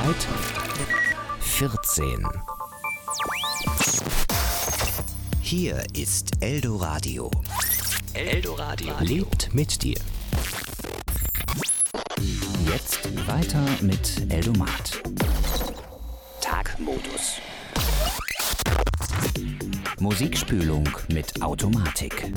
Zeit 14. Hier ist Eldoradio. Eldoradio lebt mit dir. Jetzt weiter mit Eldomat. Tagmodus. Musikspülung mit Automatik.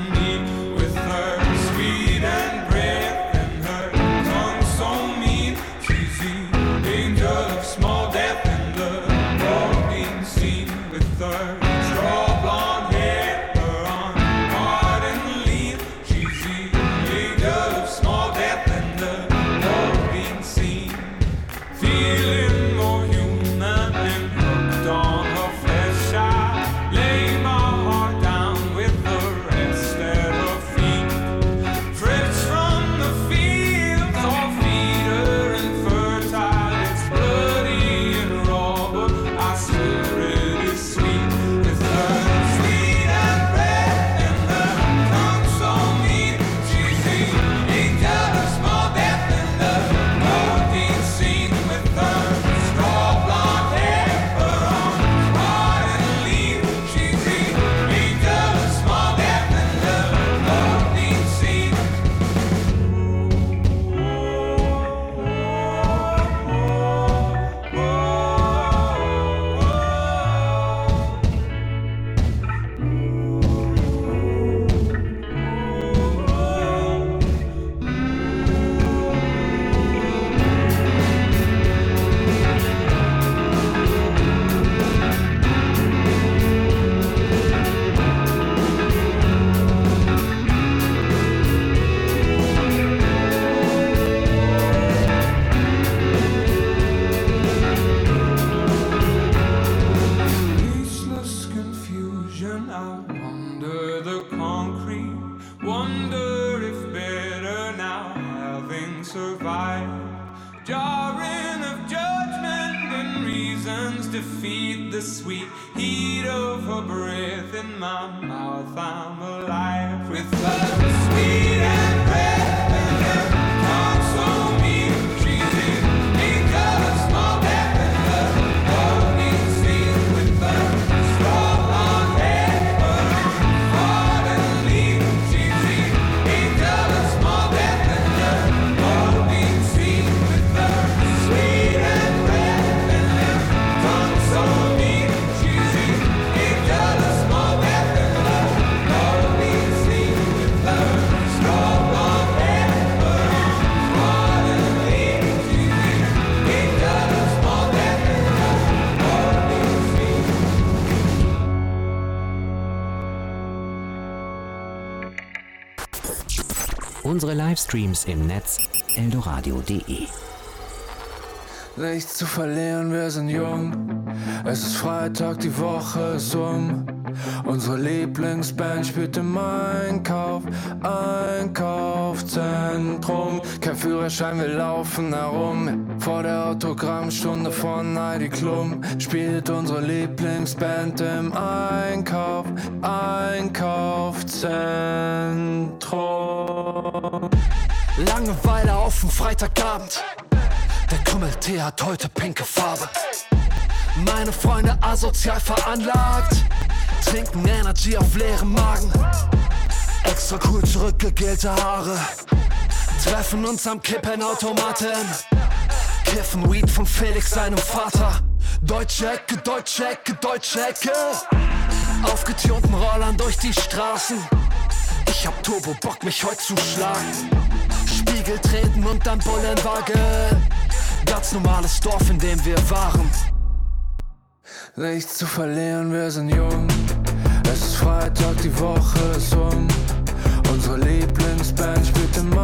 With her sweet and breath and her tongue so mean, Wonder if better now, having survived. Jarring of judgment and reasons defeat the sweet heat of her breath in my mouth. I'm alive with her sweet and breath and her tongue so mean. She's in angel, a small death and her holding scene with her straw blonde hair, her heart and leaf. She's in angel, a small death and her holding scene with her sweet and breath and her tongue so mean. She's in angel, a small death and her holding scene with her straw blonde hair, her heart and leaf. She's in angel, a small death and her holding scene. Unsere Livestreams im Netz eldoradio.de. Nichts zu verlieren, wir sind jung. Es ist Freitag, die Woche ist um. Unsere Lieblingsband spielt im Einkaufszentrum. Kein Führerschein, wir laufen herum. Vor der Autogrammstunde von Heidi Klum spielt unsere Lieblingsband im Einkaufszentrum. Langeweile auf dem Freitagabend. Der Krümmeltee hat heute pinke Farbe. Meine Freunde asozial veranlagt, trinken Energy auf leerem Magen. Extra cool zurückgegelte Haare, treffen uns am Kippenautomaten, kiffen Weed von Felix seinem Vater. Deutsche Ecke, deutsche Ecke, deutsche Ecke. Aufgetunten Rollern durch die Straßen. Ich hab Turbo Bock, mich heute zu schlagen. Spiegel treten und dann Bullenwagen. Ganz normales Dorf, in dem wir waren. Nichts zu verlieren, wir sind jung. Es ist Freitag, die Woche ist um. Unsere Lieblingsband spielt im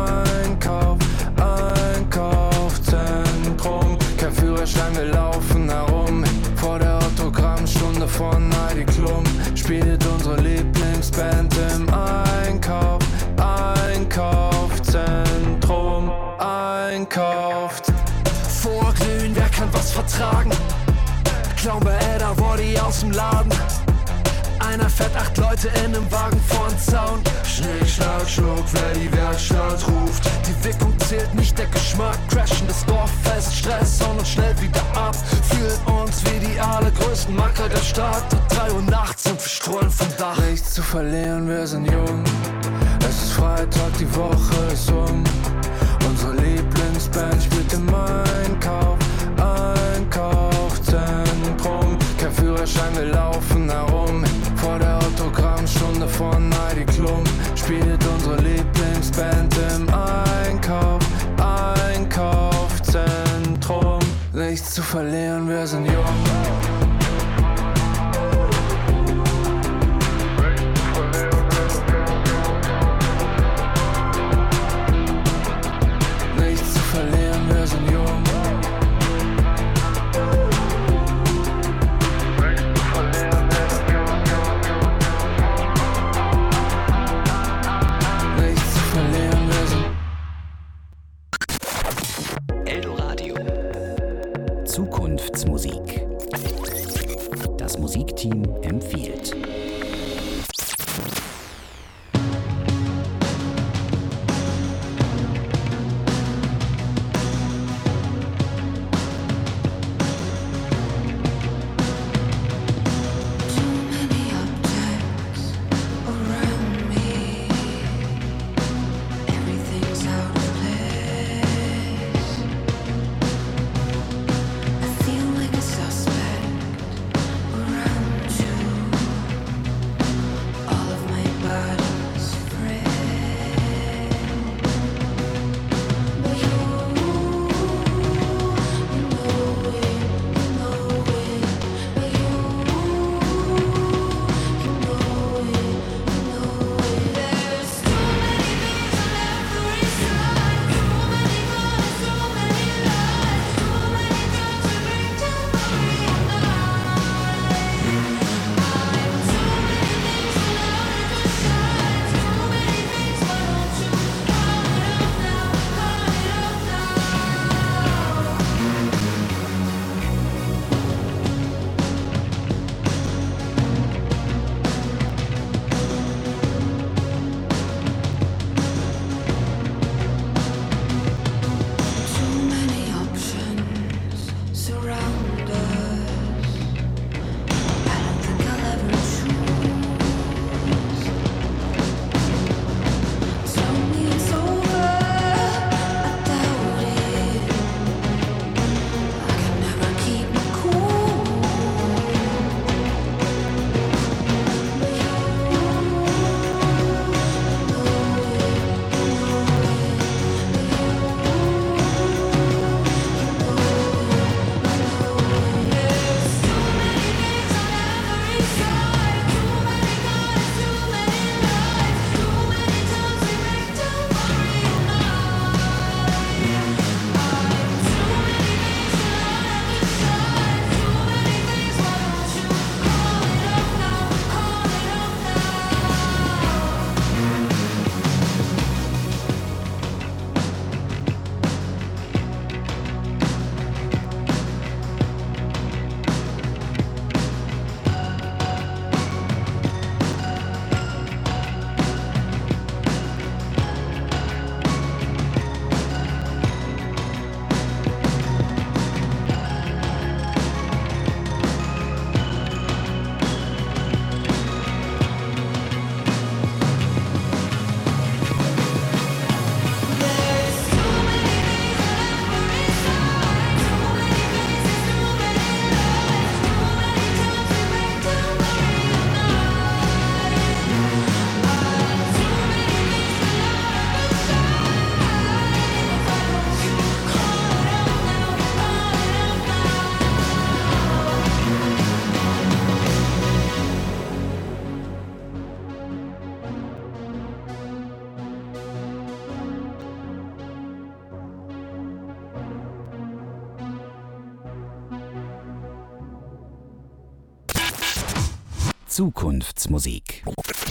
Einkaufszentrum. Kein Führerschein, wir laufen herum. Vor der Autogrammstunde von Heidi Klum spielt unsere Lieblingsband im Einkaufszentrum. Vorglühen, wer kann was vertragen? Klauen bei Edda Woddy aus dem Laden. Einer fährt 8 Leute in einem Wagen vorn Zaun. Schnick, schnack, schnuck, wer die Werkstatt ruft. Die Wirkung zählt nicht, der Geschmack. Crashen das Dorf fest, Stress und uns schnell wieder ab. Fühlen uns wie die allergrößten Macker der Stadt. 3 Uhr nachts und wir strollen vom Dach. Nichts zu verlieren, wir sind jung. Es ist Freitag, die Woche ist um. Unsere Lieblingsband spielt im Einkaufszentrum. Kein Führerschein, wir laufen herum. Vor der Autogrammstunde von Heidi Klum spielt unsere Lieblingsband im Einkaufszentrum. Nichts zu verlieren, wir sind jung. Nichts zu verlieren, wir sind jung. Nichts zu verlieren, wir sind Eldoradio. Zukunft Zukunftsmusik.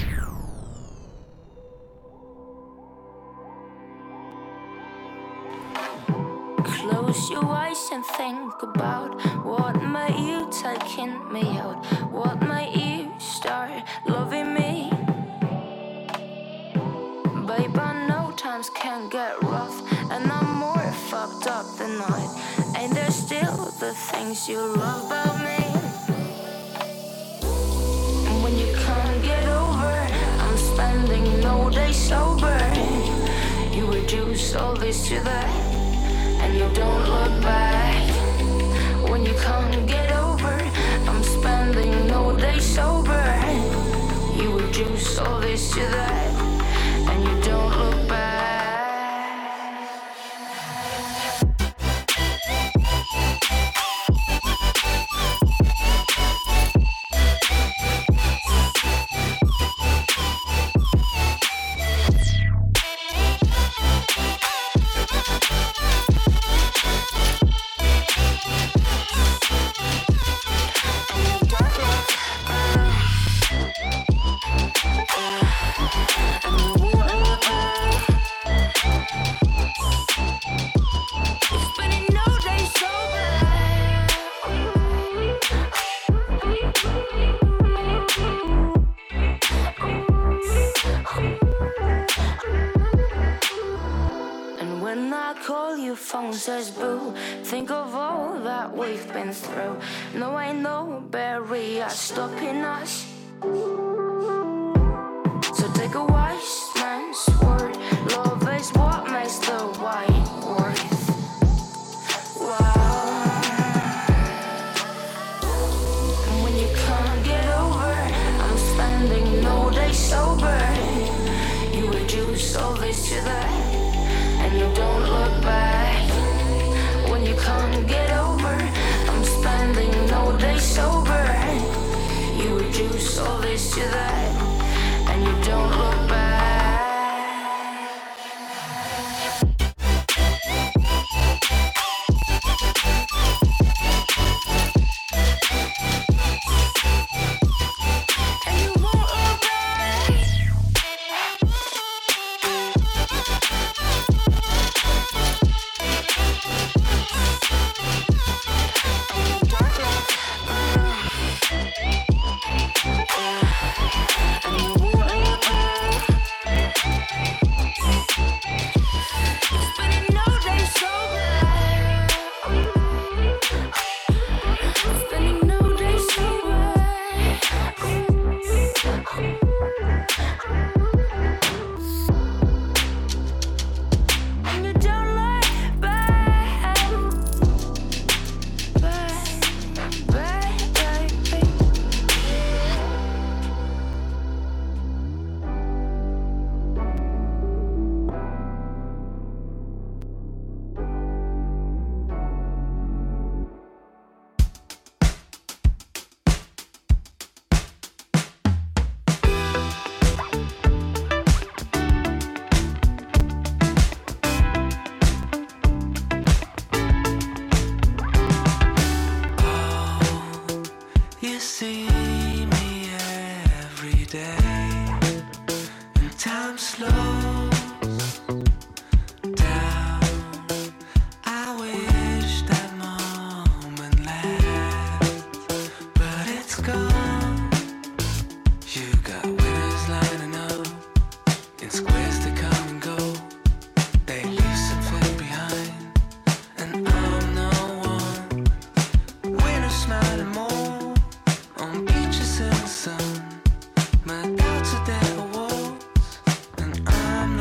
Close your eyes and think about what made you taking me out, what made you start loving me. Babe, I know times can get rough, and I'm more fucked up than not. Ain't there still the things you love about me? And when you can't get over, I'm spending no day sober. You reduce all this to that, and you don't look back. When you can't get over, I'm spending no day sober. You reduce all this to that, and you don't look back. Phone says boo, think of all that we've been through. No, ain't no barrier stopping us. So take a wise man's word, love is what makes the white worth. Wow. And when you can't get over, I'm spending no day sober. You reduce all this to that, and you don't look back. When you can't get over, I'm spending no day sober. You reduce all this to that, and you don't look back. My doubts are there awards, and I'm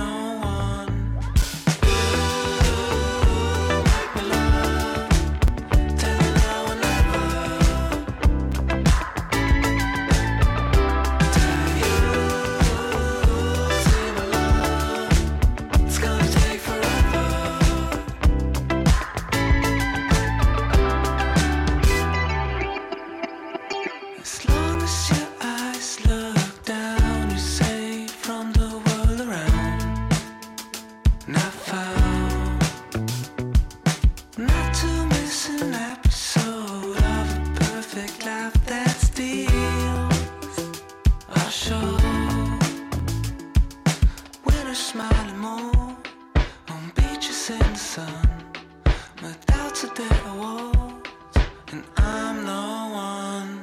a smiling moon on beaches in the sun, without a dead walls, and I'm no one.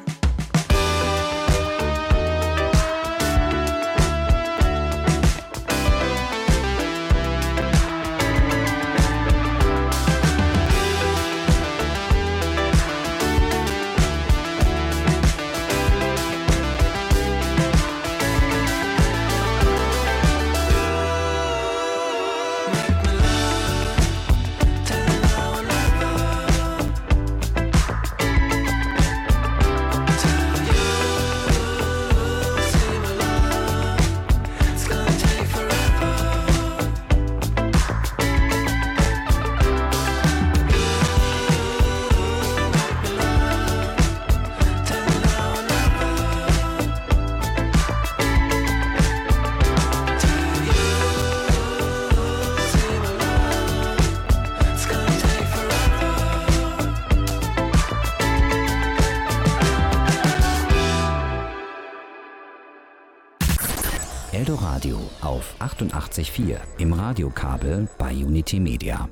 Eldoradio auf 88.4 im Radiokabel bei Unity Media.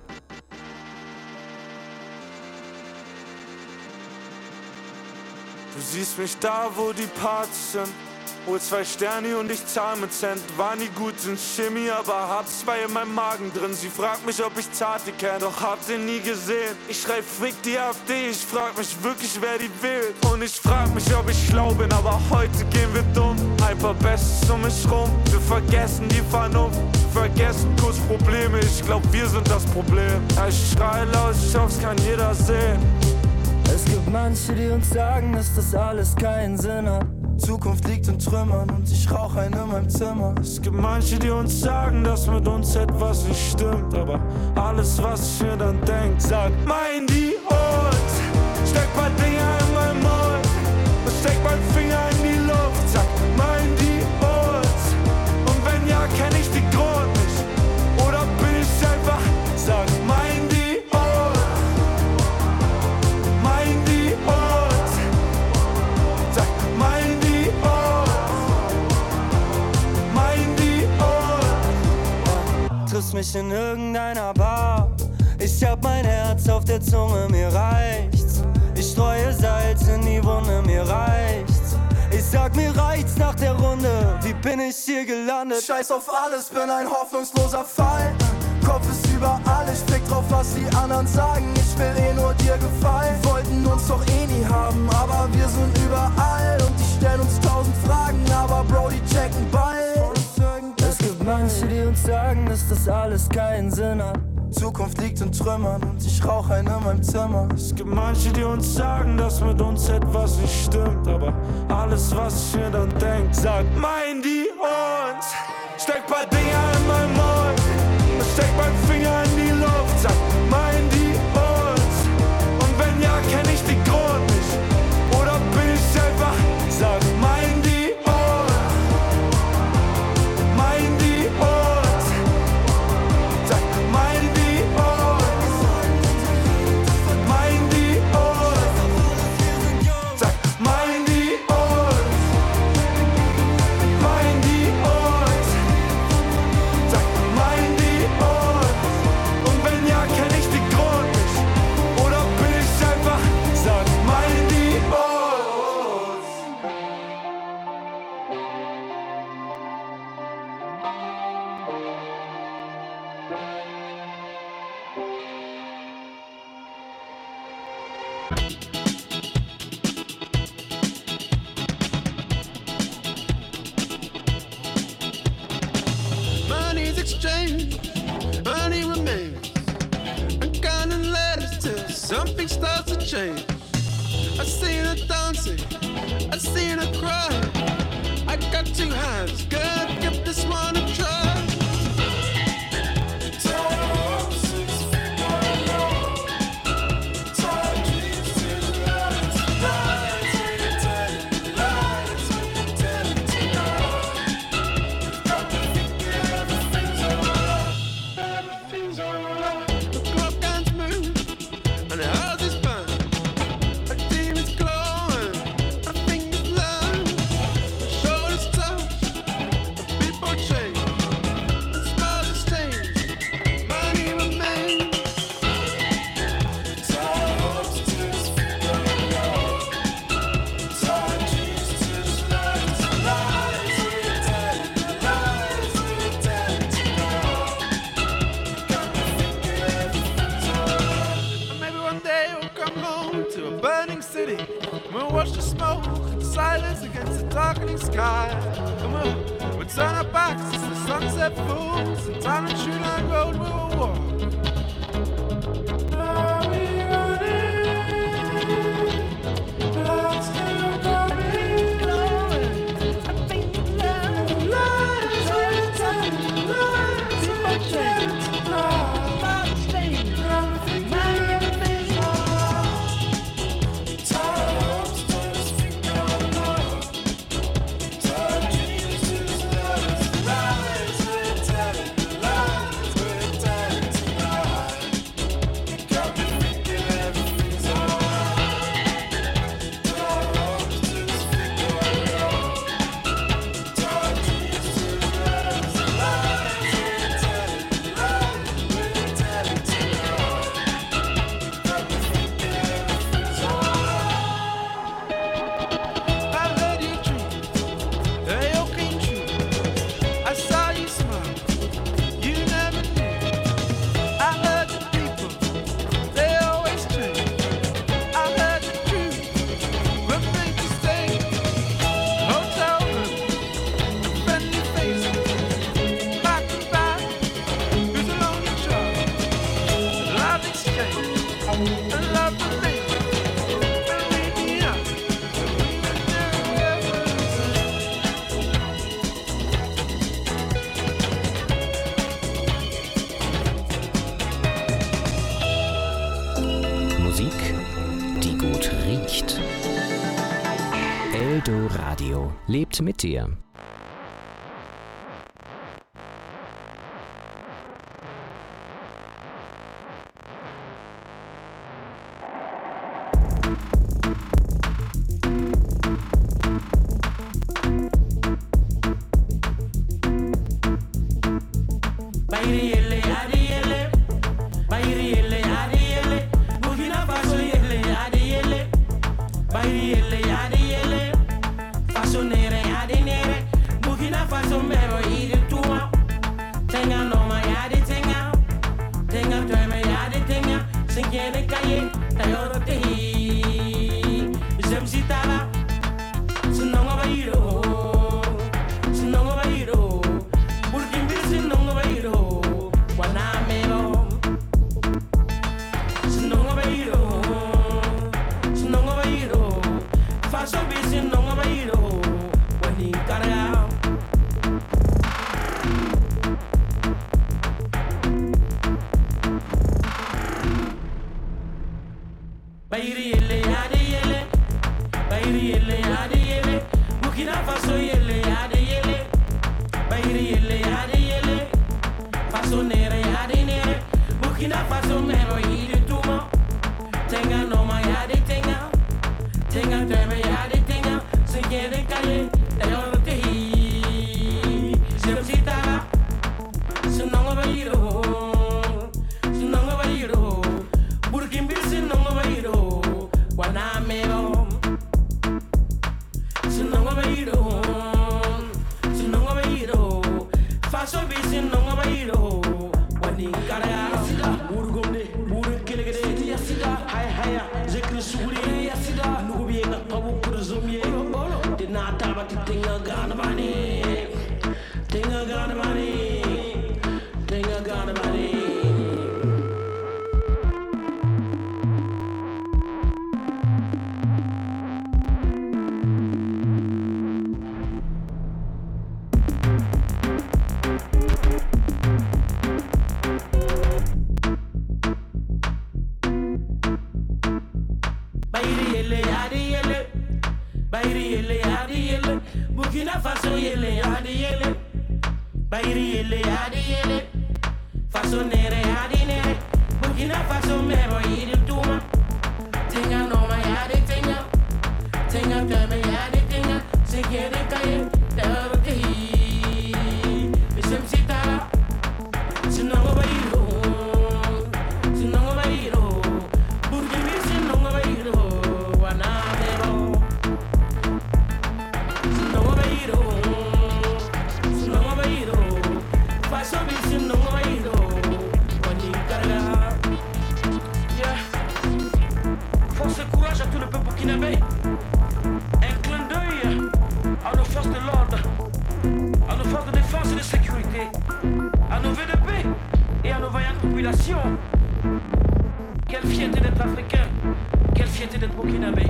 Du siehst mich da, wo die Partys sind. Hol 2 Sterne und ich zahl mit Cent. War nie gut in Chemie, aber hab 2 in meinem Magen drin. Sie fragt mich, ob ich Zarte kenn, doch hab den nie gesehen. Ich schreib Fick die AfD, ich frag mich wirklich, wer die wählt. Und ich frag mich, ob ich schlau bin, aber heute gehen wir dumm. Ein paar Bestes um mich rum, wir vergessen die Vernunft. Vergessen kurz Probleme, ich glaub, wir sind das Problem. Ich schrei laut, ich hoff's kann jeder sehen. Es gibt manche, die uns sagen, dass das alles keinen Sinn hat. Zukunft liegt in Trümmern und ich rauch einen in meinem Zimmer. Es gibt manche, die uns sagen, dass mit uns etwas nicht stimmt. Aber alles, was ich mir dann denk, sagt, mein die und steck paar Dinger in meinen Mund und steck meinen Finger in die Luft. Sag, mein die und wenn ja, kenn ich die Grund nicht. Oder bin ich einfach, sag, mein die triffst mich in irgendeiner Bar. Ich hab mein Herz auf der Zunge, mir reicht's. Ich streue Salz in die Wunde, mir reicht's. Ich sag, mir reicht's nach der Runde. Wie bin ich hier gelandet? Scheiß auf alles, bin ein hoffnungsloser Fall. Kopf ist überall, ich fick drauf, was die anderen sagen. Ich will eh nur dir gefallen. Wollten uns doch eh nie haben, aber wir sind überall. Und die stellen uns 1000 Fragen, aber Bro, die checken bald. Es gibt manche, die uns sagen, dass das alles keinen Sinn hat. Zukunft liegt in Trümmern und ich rauch einen in meinem Zimmer. Es gibt manche, die uns sagen, dass mit uns etwas nicht stimmt. Aber alles, was ich mir dann denk, sagt, mein die und steck paar Dinger in meinen Mund und steck meinen Finger in die Luft. Sag, mein die und wenn ja, kenn ich die Grund nicht. Oder bin ich einfach, sag, mein die money remains. I'm counting letters till something starts to change. I seen her dancing, I seen her cry. I got 2 hands, girl, give this one a try. Change. silence against the darkening sky. Come on, we'll turn our backs as the sunset falls, and down the true line road we will walk. Are we running? Blood still coming, glowing. I think the light is returning, light is returning. Eldoradio lebt mit dir. nos VDP et à nos vaillantes populations. Quelle fierté d'être africain, quelle fierté d'être burkinabé.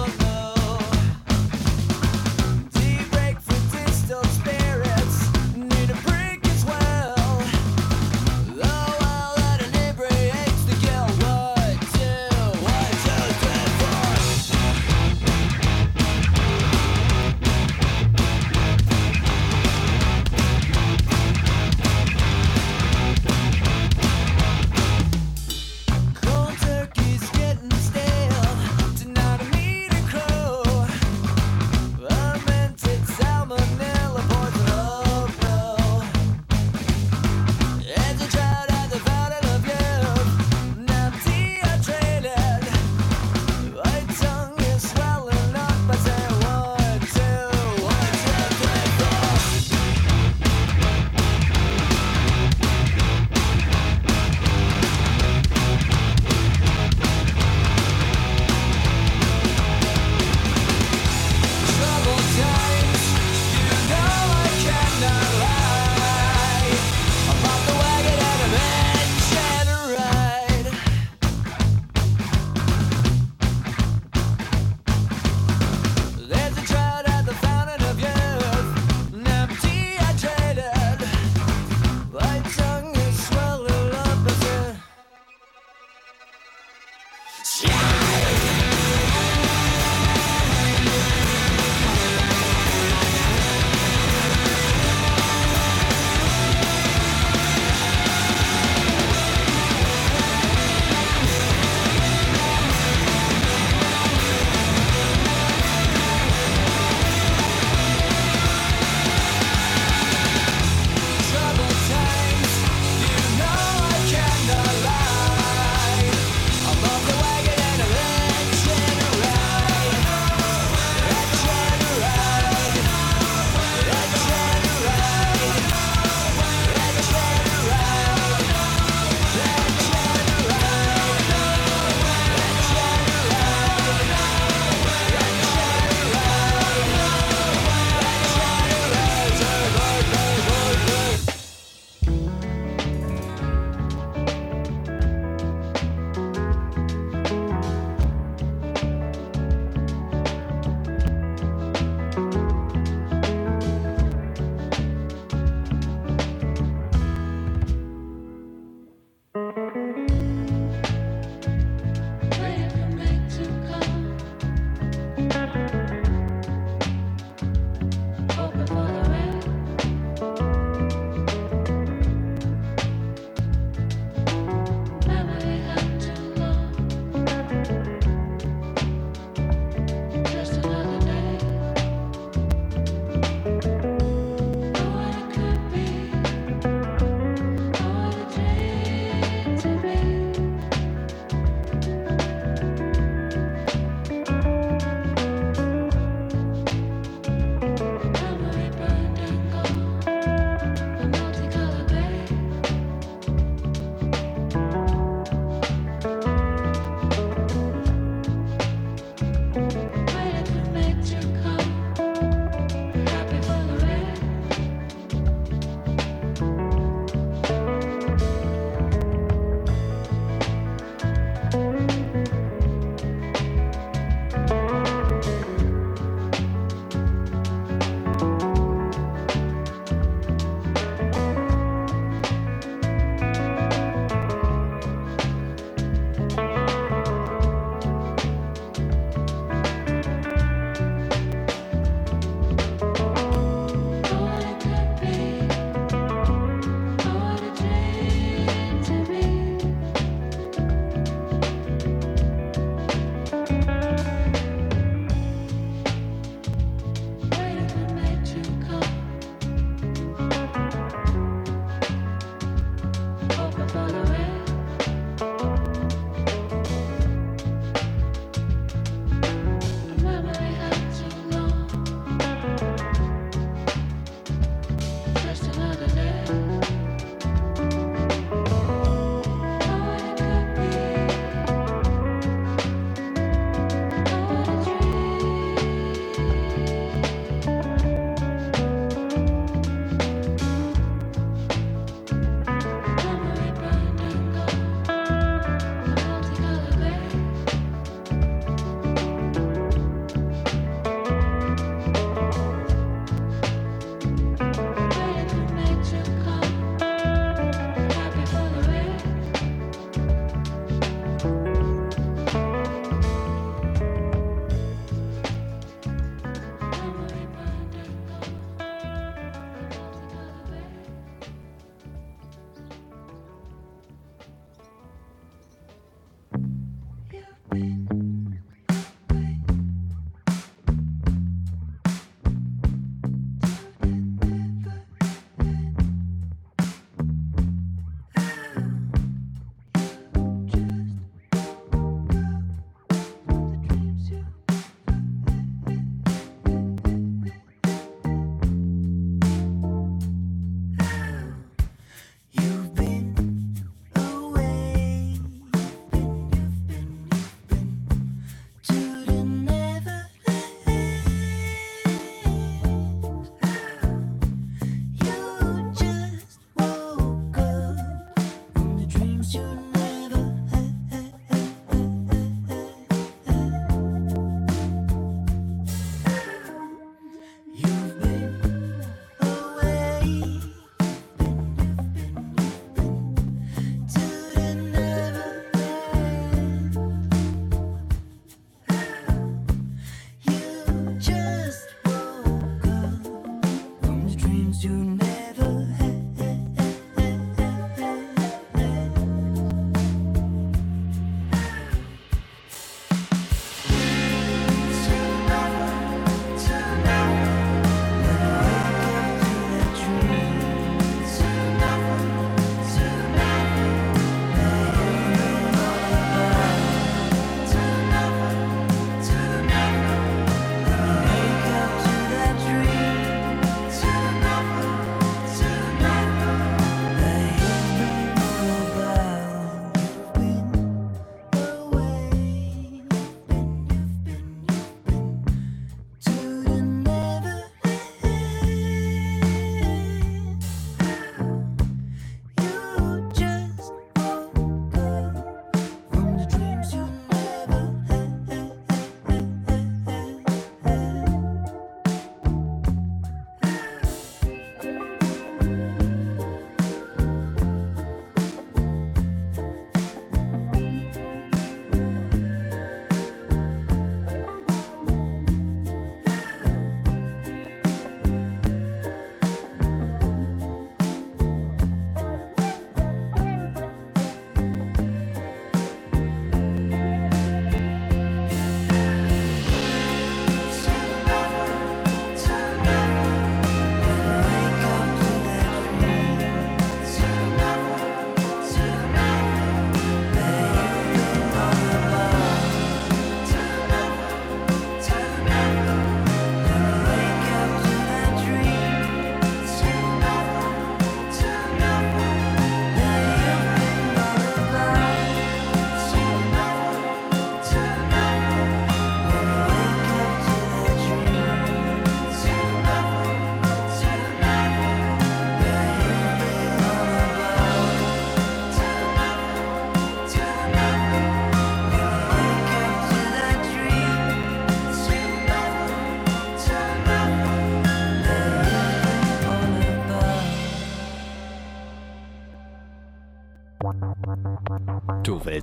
Break for distilled spirits.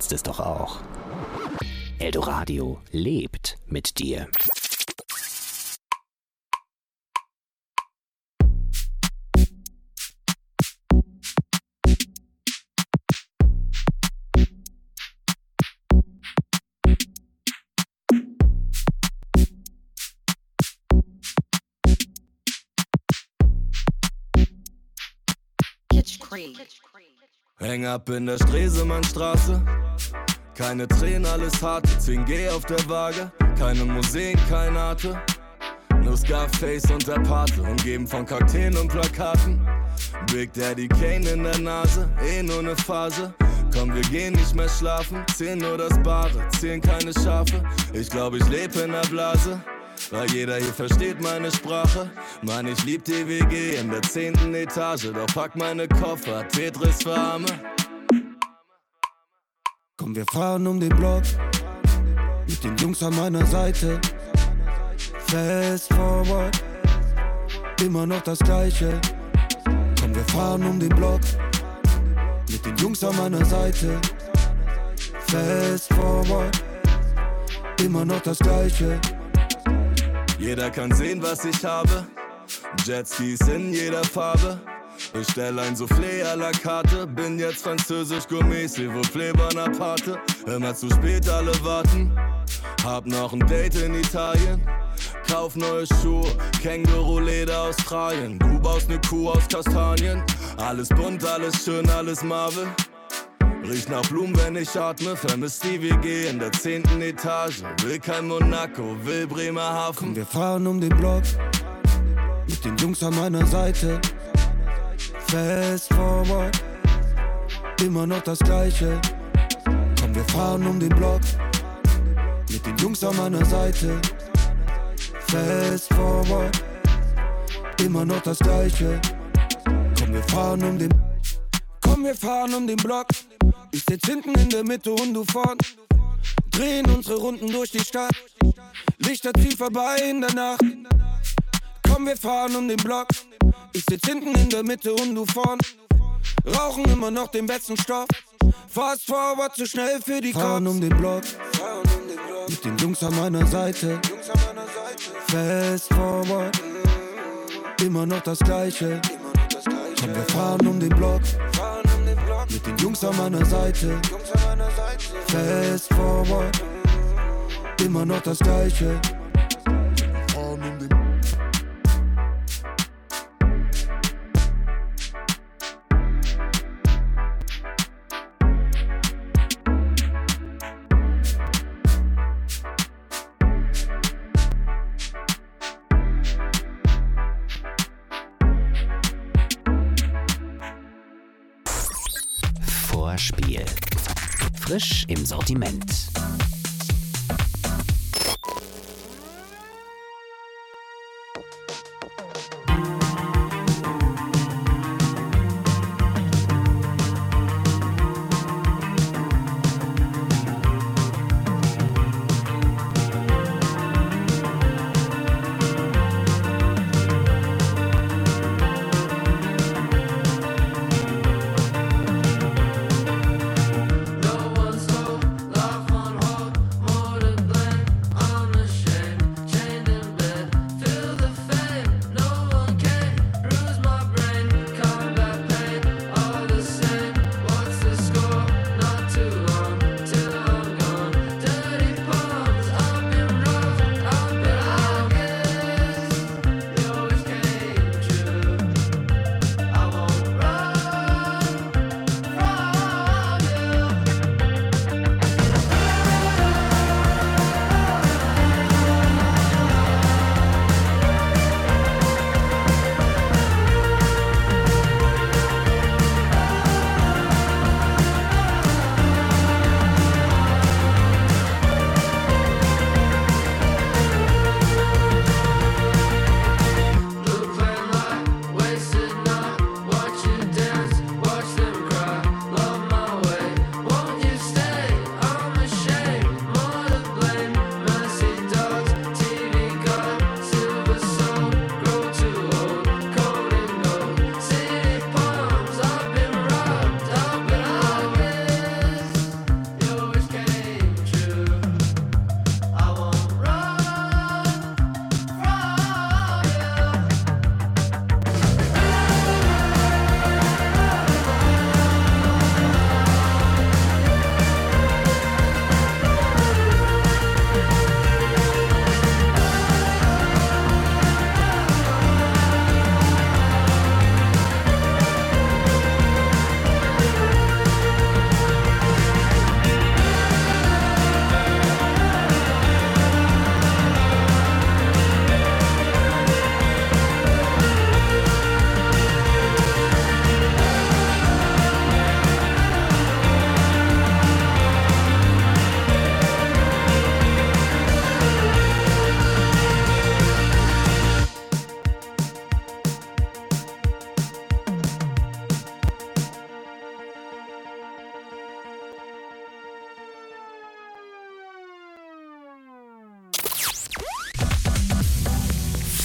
willst es doch auch. Eldoradio lebt mit dir. Häng ab in der Stresemannstraße. Keine Tränen, alles hart. 10G auf der Waage. Keine Museen, kein Arte. Nur Scarface und der Pate. Umgeben von Kakteen und Plakaten. Big Daddy Kane in der Nase. Nur ne Phase. Komm, wir gehen nicht mehr schlafen. 10 nur das Bare. 10 keine Schafe. Ich glaub, ich lebe in der Blase. Weil jeder hier versteht meine Sprache. Mann, ich lieb die WG in der 10. Etage. Doch pack meine Koffer, Tetris für Arme. Komm, wir fahren um den Block mit den Jungs an meiner Seite. Fast forward, immer noch das Gleiche. Komm, wir fahren um den Block mit den Jungs an meiner Seite. Fast forward, immer noch das Gleiche. Jeder kann sehen, was ich habe. Jetskis in jeder Farbe. Ich stell ein Soufflé à la carte. Bin jetzt französisch Gourmet, s'il vous plaît, Bonaparte. Immer zu spät, alle warten. Hab noch ein Date in Italien. Kauf neue Schuhe, Känguru-Leder Australien. Du baust ne Kuh aus Kastanien. Alles bunt, alles schön, alles Marvel. Riecht nach Blumen, wenn ich atme. Vermisst die WG in der 10. Etage. Will kein Monaco, will Bremerhaven. Komm, wir fahren um den Block mit den Jungs an meiner Seite. Fast forward, immer noch das Gleiche. Komm, wir fahren um den Block mit den Jungs an meiner Seite. Fast forward, immer noch das Gleiche. Komm, wir fahren um den Block. Ich sitz hinten in der Mitte und du vorn. Drehen unsere Runden durch die Stadt. Lichter ziehen vorbei in der Nacht. Komm, wir fahren um den Block. Ich sitz hinten in der Mitte und du vorn. Rauchen immer noch den besten Stoff. Fast forward, zu schnell für die Cops. Fahren um den Block mit den Jungs an meiner Seite. Fast forward, immer noch das Gleiche. Komm, wir fahren um den Block mit den Jungs an meiner Seite. Fast forward, immer noch das Gleiche. Vorspiel. Frisch im Sortiment. No one's told love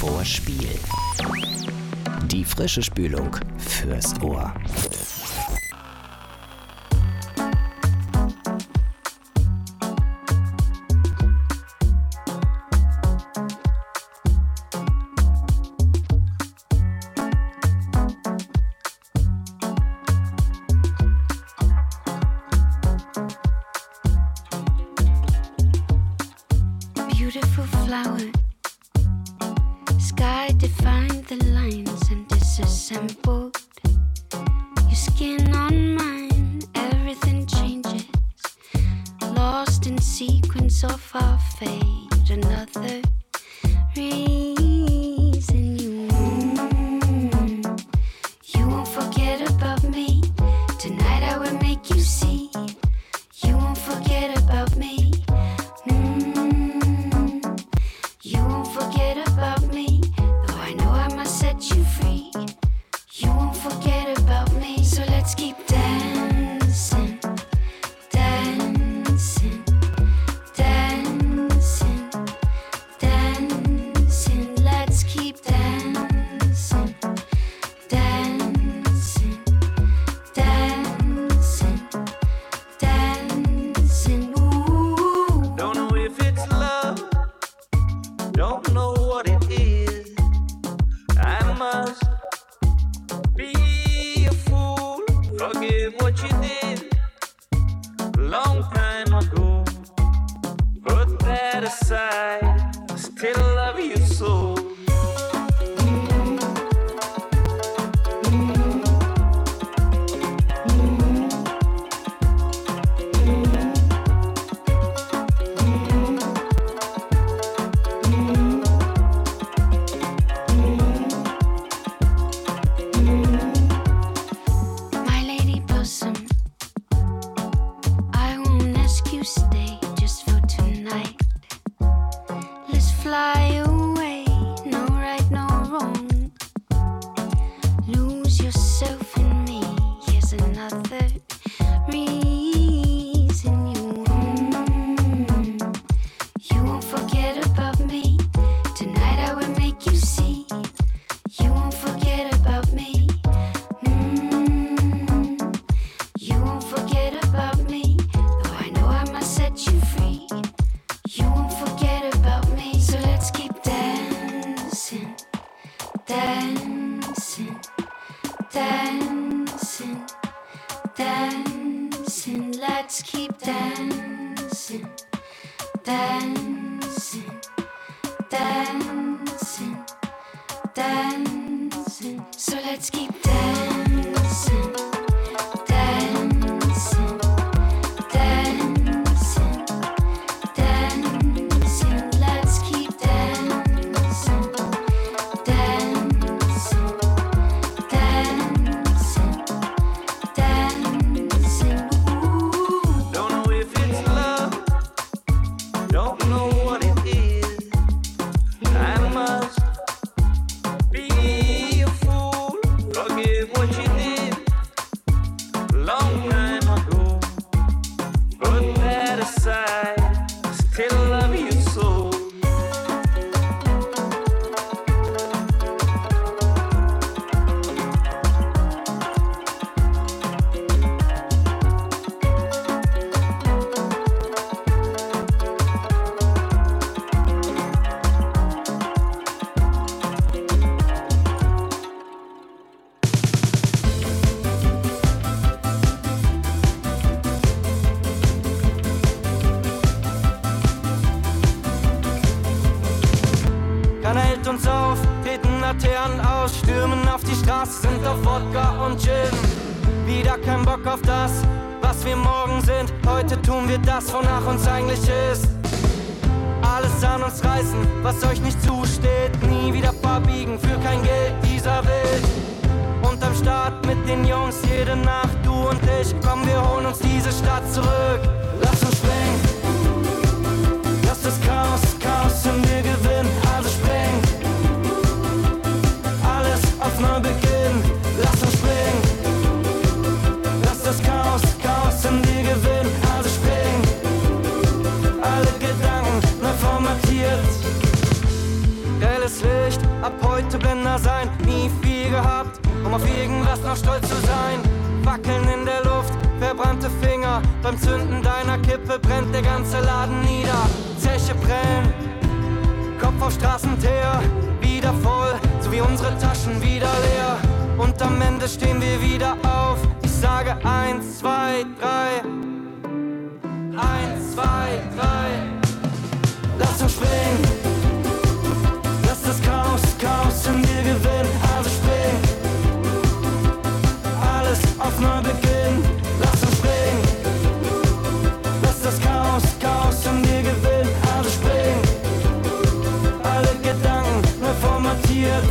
vor Spiel. Die frische Spülung fürs Ohr. Uns auf, treten Laternen aus, stürmen auf die Straße, sind auf Wodka und Gin. Wieder kein Bock auf das, was wir morgen sind. Heute tun wir das, wonach uns eigentlich ist. Alles an uns reißen, was euch nicht zusteht. Nie wieder verbiegen für kein Geld dieser Welt. Und am Start mit den Jungs jede Nacht, du und ich. Komm, wir holen uns diese Stadt zurück. Lass uns sprengen. Lass das Chaos in dir gewinnen. Also sprengen. Alles auf Neubeginn. Lass uns springen. Lass das Chaos in dir gewinnen. Also springen. Alle Gedanken neu formatiert. Grelles Licht heute Blender sein. Nie viel gehabt, um auf irgendwas noch stolz zu sein. Wackeln in der Luft, verbrannte Finger. Beim Zünden deiner Kippe brennt der ganze Laden nieder. Zeche prellen, Kopf auf Straßenteer. Wieder voll, so wie unsere Taschen wieder leer. Und am Ende stehen wir wieder auf. Ich sage 1, 2, 3. 1, 2, 3. Lass uns springen. Lass das Chaos in dir gewinnen. Also spring. Alles auf Neubeginn. Lass uns springen. Lass das Chaos in dir gewinnen. Also spring. Alle Gedanken neu formatiert.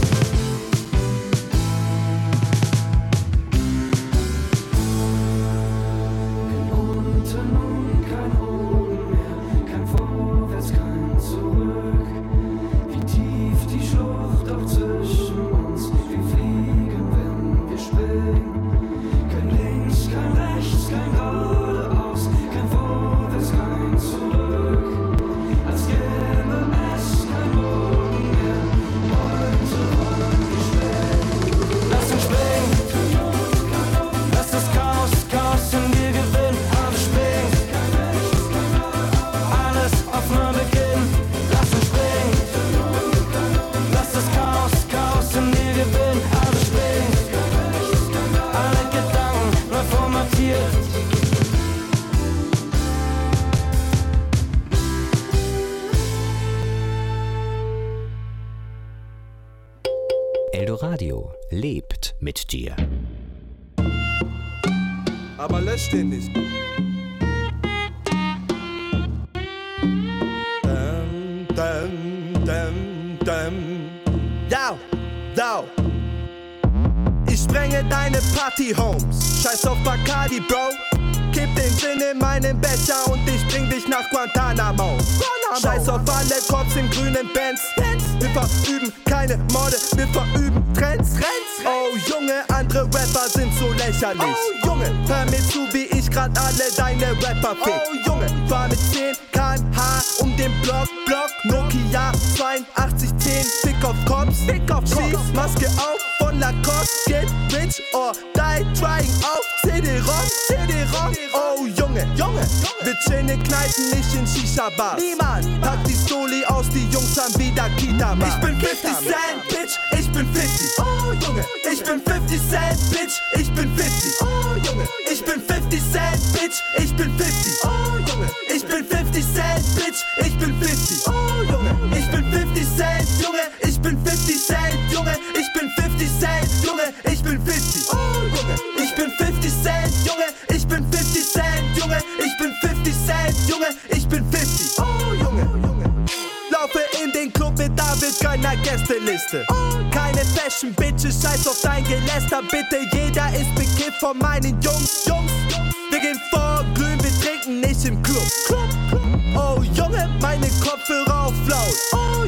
Eldoradio lebt mit dir. Aber lösch den nicht. Down. Ich sprenge deine Party-Homes. Scheiß auf Bacardi, Bro. Kipp den Gin in meinen Becher und ich bring dich nach Guantanamo. Scheiß auf alle Cops in grünen Bands. Wir verüben keine Morde, wir verüben Trends. Oh Junge, andere Rapper sind so lächerlich. Oh Junge, hör mir zu, wie ich grad alle deine Rapper fick. Oh Junge, fahr mit 10 km/h um den Block. Nokia 8210, Fick auf Cops. Schieß Maske auf von Lacoste. Get rich or die trying auf CD-ROM. Oh Junge, wir chillen in Kneipen, nicht in Shisha-Bars. Niemand packt die Stoli aus, die Jungs haben wieder Kita-Bar. Ich bin 50 Cent, Bitch, ich bin 50. Oh Junge, ich bin 50 Cent, Bitch, ich bin 50. Oh Junge, ich bin 50 Cent, Bitch, ich bin 50. Oh Junge, ich bin 50 Cent, Bitch, ich bin 50. Oh Junge, ich bin 50 Cent, Junge, ich bin 50 Cent, Junge, ich bin 50 Cent, Junge, ich bin 50. Oh Junge, ich bin 50 Cent, Junge, ich bin 50 Cent, Junge, ich bin 50 Cent, Junge, ich bin 50. Oh Junge, laufe in den Club mit David keiner Gästeliste. Keine Fashion, Bitches, scheiß auf dein Geläster, bitte, jeder ist bekifft von meinen Jungs. Wir gehen vorglühen, wir trinken nicht im Club. Oh Junge, meine Kopfhörer auf laut.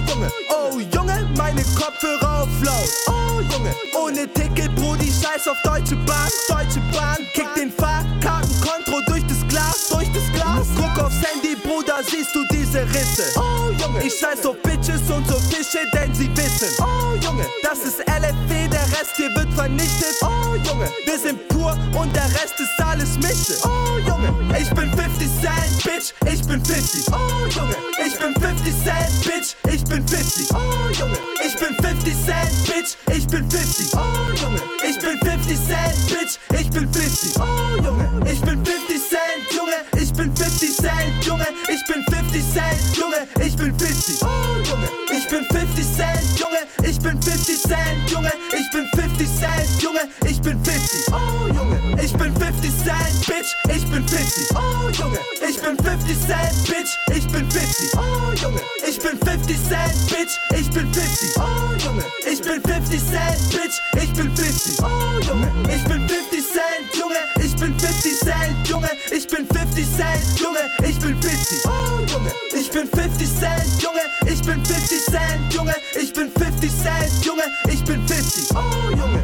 Oh Junge, meine Kopfhörer auf laut. Oh Junge, ohne Ticket, Brudi, scheiß auf Deutsche Bahn. Kick den Fahrkartenkonto durch das Glas. Druck aufs Handy, Bruder, siehst du diese Risse. Oh Junge, ich scheiß auf Bitches und so Fische, denn sie wissen. Oh Junge, das ist LFW, der Rest hier wird vernichtet. Oh Junge, wir sind pur und der Rest ist alles Mische. Oh Junge, ich bin 50 Cent, Bitch, ich bin 50. Oh Junge, ich bin 50 Cent, Bitch, ich bin 50. Oh Junge, ich bin 50 Cent, Bitch, ich bin 50. Oh Junge, ich bin 50 Cent, Bitch, ich bin 50. Oh Junge, ich bin 50 Cent, Junge, ich bin 50 Cent, Junge, ich bin 50 Cent, Junge, ich bin 50. Oh Junge, ich bin 50 Cent, Junge, ich bin 50 Cent, Junge, ich bin 50 Cent, Junge, ich bin 50. Oh Junge, ich bin 50 Cent, Bitch, ich bin 50. Oh Junge, ich bin 50 Cent, Bitch, ich bin 50. Oh Junge, ich bin 50 Cent, Bitch, ich bin 50. Oh Junge, ich bin 50 Cent, Bitch, ich bin 50. Oh Junge, ich bin 50 Cent, Junge, ich bin 50 Cent, Junge, ich bin 50 Cent, Junge, ich bin 50. Oh Junge, ich bin 50 Cent, Junge, ich bin 50 Cent, Junge, ich bin 50 Cent, Junge, ich bin 50. Oh Junge.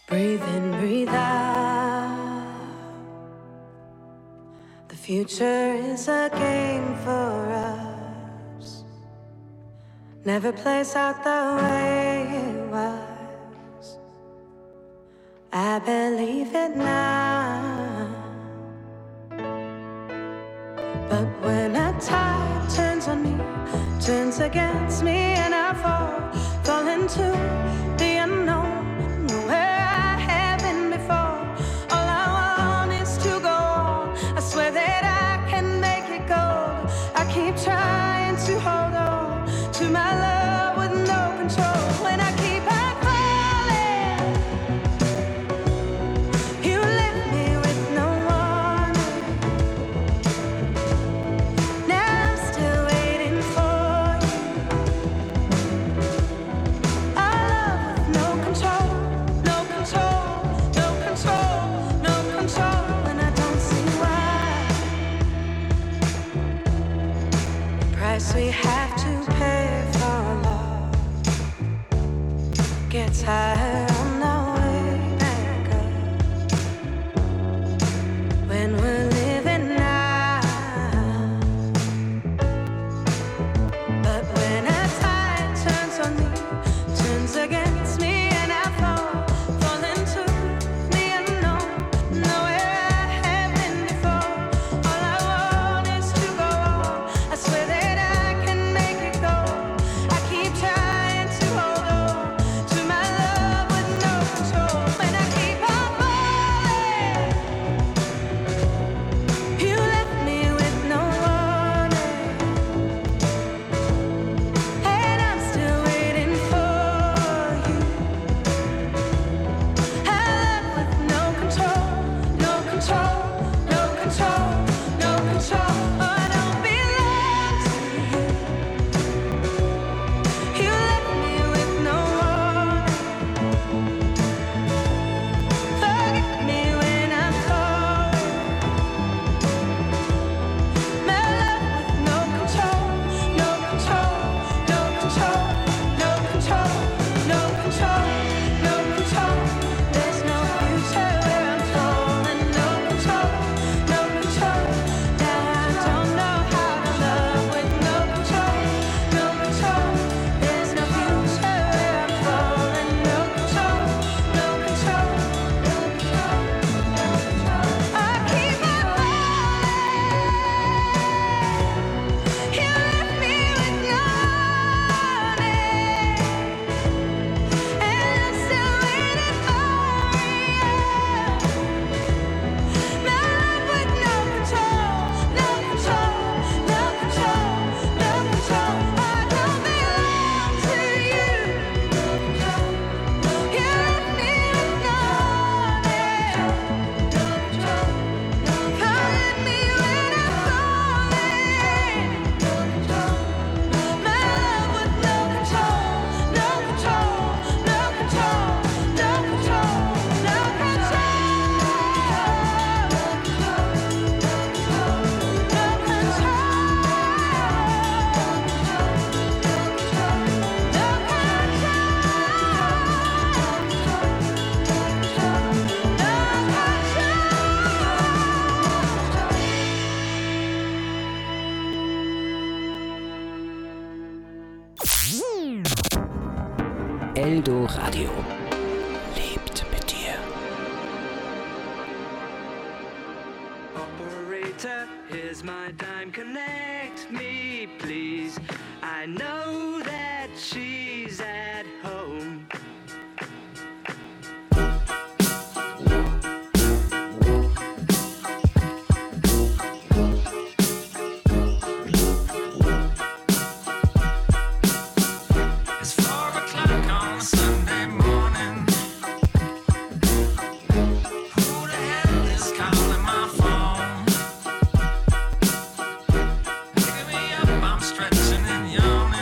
Breathe in, breathe out. The future is a game for us. Never plays out the way it was. I believe it now. But when a tide turns on me, turns against me, and I fall into the unknown. Nowhere I haven't before. All I want is to go on. I swear that I can make it go. I keep trying to hold on to my love with no control. When I keep on falling, you left me with no warning. Now I'm still waiting for you. Our love with no control, no control, no control, no control. And I don't see why. The price we have to pay for love gets higher on our way back up. When we're living now. But when a tide turns on me, turns against me, and I fall into the unknown. Nowhere I have been before. All I want is to go on. I swear that I can make it go. I keep trying to hold on to my love with no control. When I keep on falling, you left me with no warning. And I'm still waiting for you. I love with no control, no control, no control, no control. Oh, I don't belong to you. You left me with no warning. Forgive me when I'm falling. My love with no control, no control, no control, no control, no control, no control. There's no future where I'm falling. No control, no control. Now I don't know how to love with no control, no control. There's no future where I'm falling. No control, no control, no control, no control. I keep on falling. You left me with no warning, and I'm still waiting for you. My love with no control, no control, no control, no control. I don't belong to you. You left me with no warning. Forgive me when I'm falling. My love with no control, no control, no control, no control, no Eldo Radio lebt mit dir. Operator, here's my dime. Connect me, please. I know that she